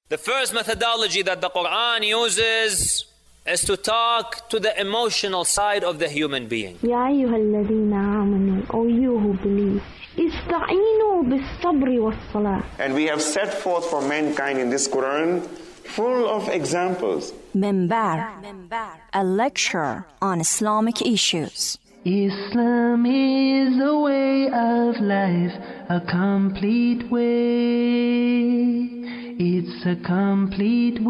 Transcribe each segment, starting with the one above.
The first methodology that the Quran uses is to talk to the emotional side of the human being. يا أيها الذين آمنوا, O you who believe, استعينوا بالصبر والصلاة. And we have set forth for mankind in this Quran full of examples. Minbar, a lecture on Islamic issues. Islam is a way of life, a complete way. It's a complete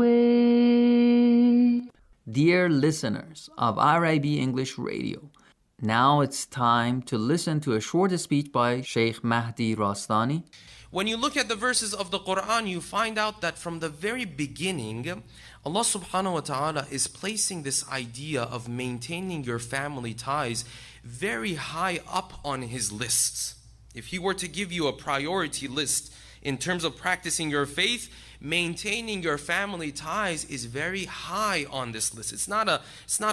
way. Dear listeners of RIB English Radio, now it's time to listen to a short speech by Sheikh Mahdi Rastani. When you look at the verses of the Quran, you find out that from the very beginning, Allah subhanahu wa ta'ala is placing this idea of maintaining your family ties very high up on His lists. If He were to give you a priority list in terms of practicing your faith, maintaining your family ties is very high on this list. It's not a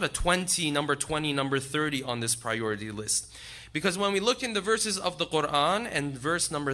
20, number 20, number 30 on this priority list. Because when we look in the verses of the Quran and verse number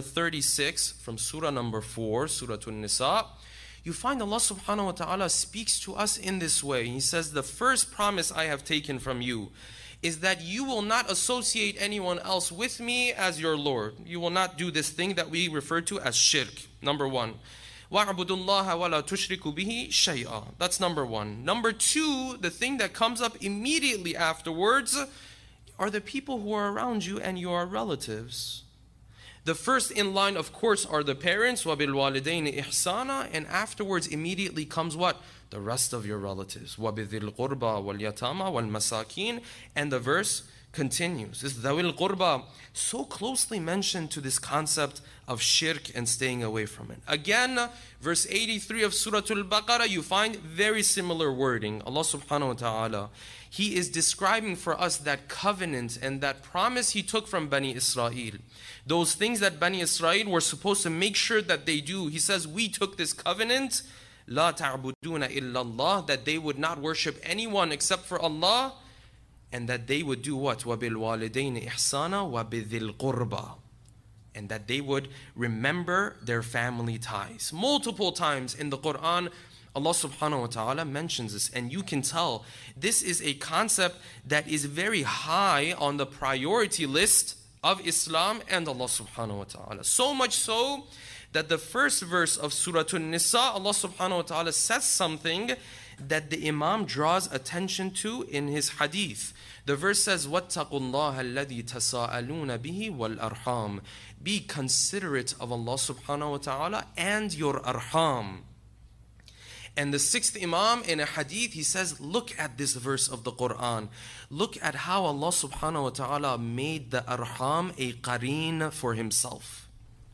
36 from surah number 4, Surah An-Nisa, you find Allah subhanahu wa ta'ala speaks to us in this way. He says, the first promise I have taken from you is that you will not associate anyone else with me as your Lord. You will not do this thing that we refer to as shirk. Number one. وَاعْبُدُوا اللَّهَ وَلَا تُشْرِكُوا بِهِ شَيْئًا. That's number one. Number two, the thing that comes up immediately afterwards are the people who are around you and your relatives. The first in line, of course, are the parents, وَبِالْوَالِدَيْنِ إِحْسَانًا, and afterwards immediately comes what? The rest of your relatives. وَبِذِي الْقُرْبَى وَالْيَتَامَى وَالْمَسَاكِينَ. And the verse continues. This ذَوِي الْقُرْبَى, so closely mentioned to this concept of shirk and staying away from it. Again, verse 83 of Surah Al-Baqarah, you find very similar wording. Allah subhanahu wa ta'ala, He is describing for us that covenant and that promise He took from Bani Israel. Those things that Bani Israel were supposed to make sure that they do. He says, we took this covenant, لَا تَعْبُدُونَ إِلَّا اللَّهِ, that they would not worship anyone except for Allah, and that they would do what? وَبِالْوَالِدَيْنِ إِحْسَانًا وَبِذِي الْقُرْبَى, and that they would remember their family ties. Multiple times in the Quran, Allah subhanahu wa ta'ala mentions this, and you can tell this is a concept that is very high on the priority list of Islam and Allah subhanahu wa ta'ala. So much so that the first verse of Surah An-Nisa, Allah subhanahu wa ta'ala says something that the Imam draws attention to in his hadith. The verse says, وَاتَّقُوا اللَّهَ الَّذِي تَسَاءَلُونَ بِهِ وَالْأَرْحَامِ. Be considerate of Allah subhanahu wa ta'ala and your arham. And the sixth Imam in a hadith, he says, look at this verse of the Quran. Look at how Allah subhanahu wa ta'ala made the arham a qareen for Himself.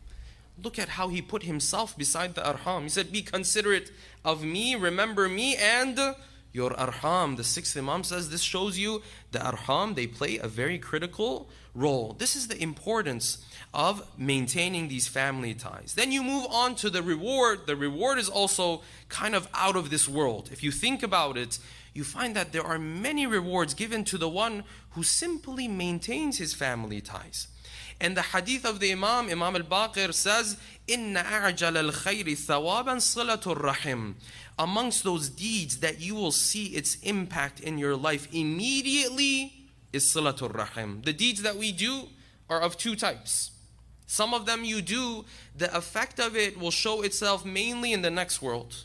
Look at how He put Himself beside the arham. He said, be considerate of me, remember me, and your arham. The sixth Imam says this shows you the arham, they play a very critical role. This is the importance of maintaining these family ties. Then you move on to the reward. The reward is also kind of out of this world. If you think about it, you find that there are many rewards given to the one who simply maintains his family ties. And the hadith of the Imam al-Baqir says, إِنَّ أَعْجَلَ الْخَيْرِ ثَوَابًا صِلَةُ الرَّحِمِ. Amongst those deeds that you will see its impact in your life immediately is Silatul Rahim. The deeds that we do are of two types. Some of them you do, the effect of it will show itself mainly in the next world.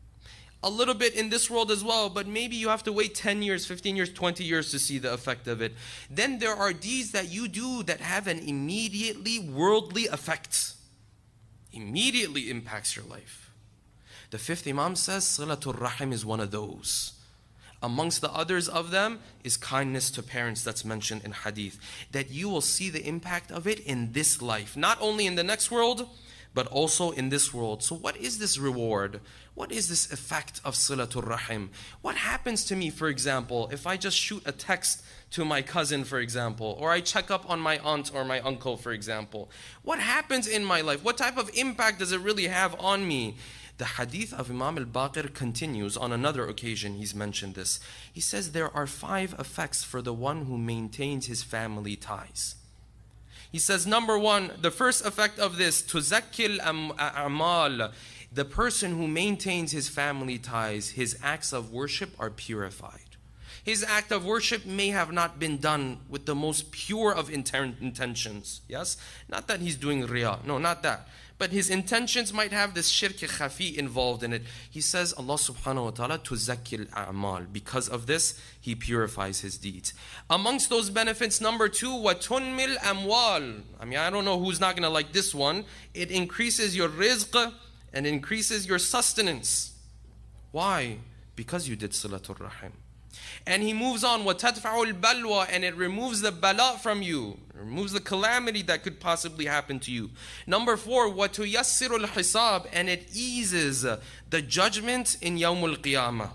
A little bit in this world as well, but maybe you have to wait 10 years, 15 years, 20 years to see the effect of it. Then there are deeds that you do that have an immediately worldly effect. Immediately impacts your life. The fifth Imam says Silatul Rahim is one of those. Amongst the others of them is kindness to parents, that's mentioned in hadith. That you will see the impact of it in this life. Not only in the next world, but also in this world. So what is this reward? What is this effect of Silatul Rahim? What happens to me, for example, if I just shoot a text to my cousin, for example, or I check up on my aunt or my uncle, for example? What happens in my life? What type of impact does it really have on me? The hadith of Imam al-Baqir continues. On another occasion, he's mentioned this. He says there are 5 effects for the one who maintains his family ties. He says, number 1, the first effect of this, tuzakkil a'mal. the person who maintains his family ties, his acts of worship are purified. His act of worship may have not been done with the most pure of intentions. Yes? Not that he's doing riyah. No, not that. But his intentions might have this shirk khafi involved in it. He says, Allah subhanahu wa ta'ala, tuzakkil a'mal. Because of this, He purifies his deeds. Amongst those benefits, number 2, وَتُنْمِلْ أَمْوَالِ. I don't know who's not going to like this one. It increases your rizq and increases your sustenance. Why? Because you did silatul rahim. And he moves on, وَتَدْفَعُ الْبَلْوَى, and it removes the bala from you. It removes the calamity that could possibly happen to you. Number 4, وَتُيَسِّرُ الْحِسَابِ, and it eases the judgment in Yawmul Qiyamah.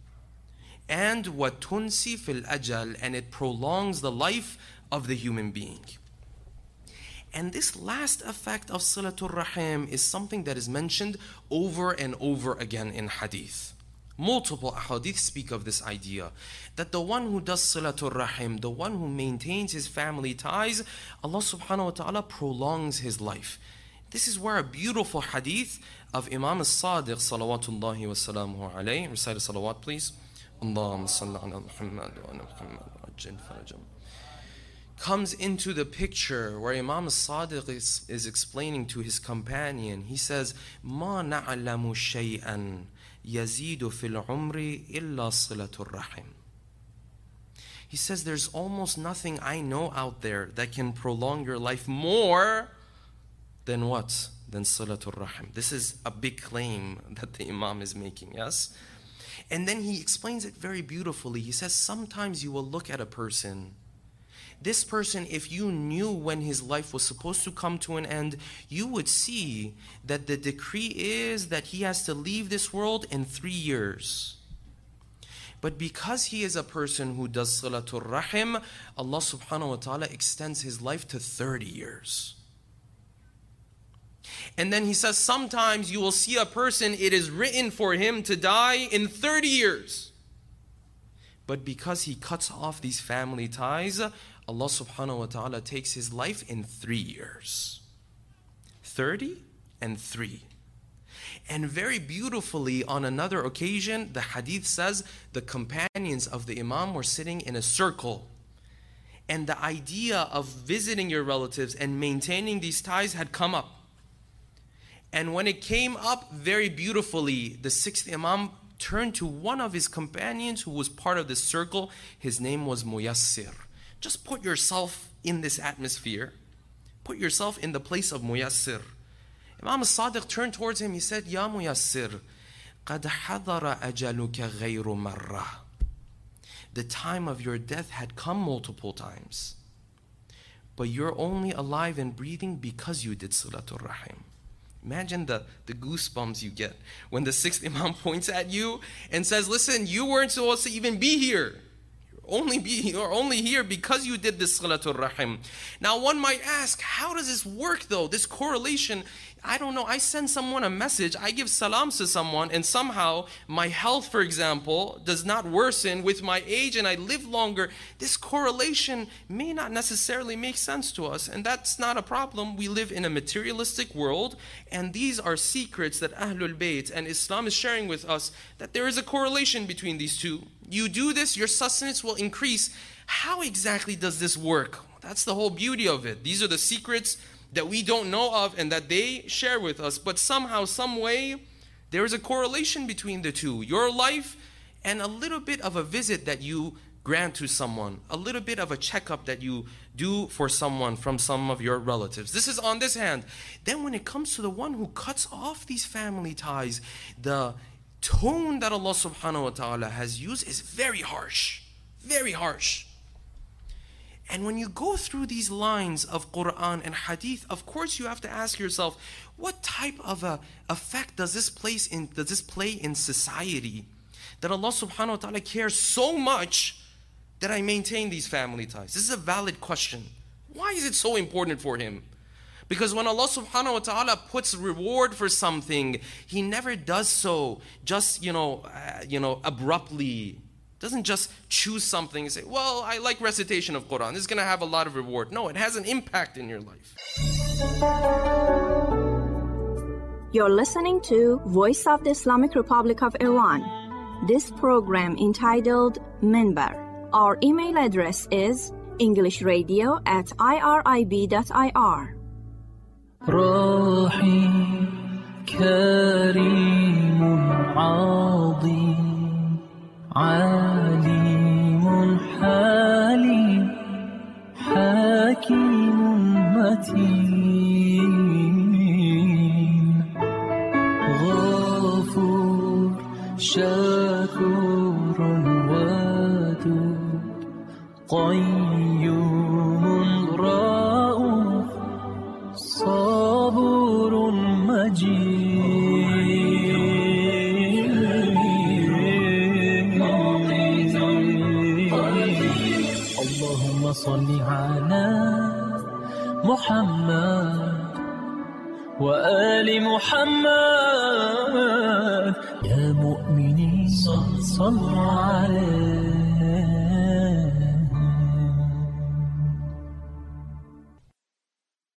And وَتُنْسِي فِي الْأَجَلِ, and it prolongs the life of the human being. And this last effect of Silatul Rahim is something that is mentioned over and over again in hadith. Multiple ahadith speak of this idea, that the one who does Silatul Rahim, the one who maintains his family ties, Allah subhanahu wa ta'ala prolongs his life. This is where a beautiful hadith of Imam as-Sadiq salawatullahi wa salamuhu alayhi, recite a salawat please, Allahumma salli ala Muhammad wa ala Muhammad wa ajil farajam, comes into the picture where Imam as-Sadiq is explaining to his companion. He says, Ma na'alamu shay'an yazidu fil umri illa silatul rahim. He says there's almost nothing I know out there that can prolong your life more than what? Than silatul rahim. This is a big claim that the Imam is making, yes? And then he explains it very beautifully. He says sometimes you will look at a person. This person, if you knew when his life was supposed to come to an end, you would see that the decree is that he has to leave this world in 3 years. But because he is a person who does Silatul Rahim, Allah subhanahu wa ta'ala extends his life to 30 years. And then he says sometimes you will see a person, it is written for him to die in 30 years. But because he cuts off these family ties, Allah subhanahu wa ta'ala takes his life in 3 years. 30 and 3. And very beautifully on another occasion, the hadith says the companions of the Imam were sitting in a circle. And the idea of visiting your relatives and maintaining these ties had come up. And when it came up very beautifully, the 6th Imam turned to one of his companions who was part of this circle. His name was Muyassir. Just put yourself in this atmosphere. Put yourself in the place of Muyassir. Imam as-Sadiq turned towards him. He said, Ya Muyassir, قَدْ حَضَرَ أَجَلُكَ غَيْرُ مَرَّةٍ. The time of your death had come multiple times. But you're only alive and breathing because you did Silatul Rahim. Imagine the goosebumps you get when the 6th Imam points at you and says, listen, you weren't supposed to even be here. You're only here because you did this Silatul Rahim. Now one might ask, how does this work though? This correlation, I don't know. I send someone a message, I give salams to someone, and somehow my health, for example, does not worsen with my age and I live longer. This correlation may not necessarily make sense to us, and that's not a problem. We live in a materialistic world, and these are secrets that Ahlul Bayt and Islam is sharing with us, that there is a correlation between these two. You do this, your sustenance will increase. How exactly does this work? That's the whole beauty of it. These are the secrets that we don't know of and that they share with us. But somehow, some way, there is a correlation between the two. Your life and a little bit of a visit that you grant to someone. A little bit of a checkup that you do for someone from some of your relatives. This is on this hand. Then when it comes to the one who cuts off these family ties, the tone that Allah subhanahu wa ta'ala has used is very harsh. Very harsh. And when you go through these lines of Quran and Hadith, of course you have to ask yourself, what type of a effect does this play in society? That Allah subhanahu wa ta'ala cares so much that I maintain these family ties. This is a valid question. Why is it so important for him? Because when Allah subhanahu wa ta'ala puts reward for something, He never does so just, abruptly. Doesn't just choose something and say, well, I like recitation of Quran. This is going to have a lot of reward. No, it has an impact in your life. You're listening to Voice of the Islamic Republic of Iran. This program entitled Minbar. Our email address is englishradio@irib.ir. رحيم كريم عظيم عليم حليم حكيم متين غفور شكور ودود قيوم رؤوف صبور مجيد اللهم صل على محمد وآل محمد يا مؤمنين صلوا عليه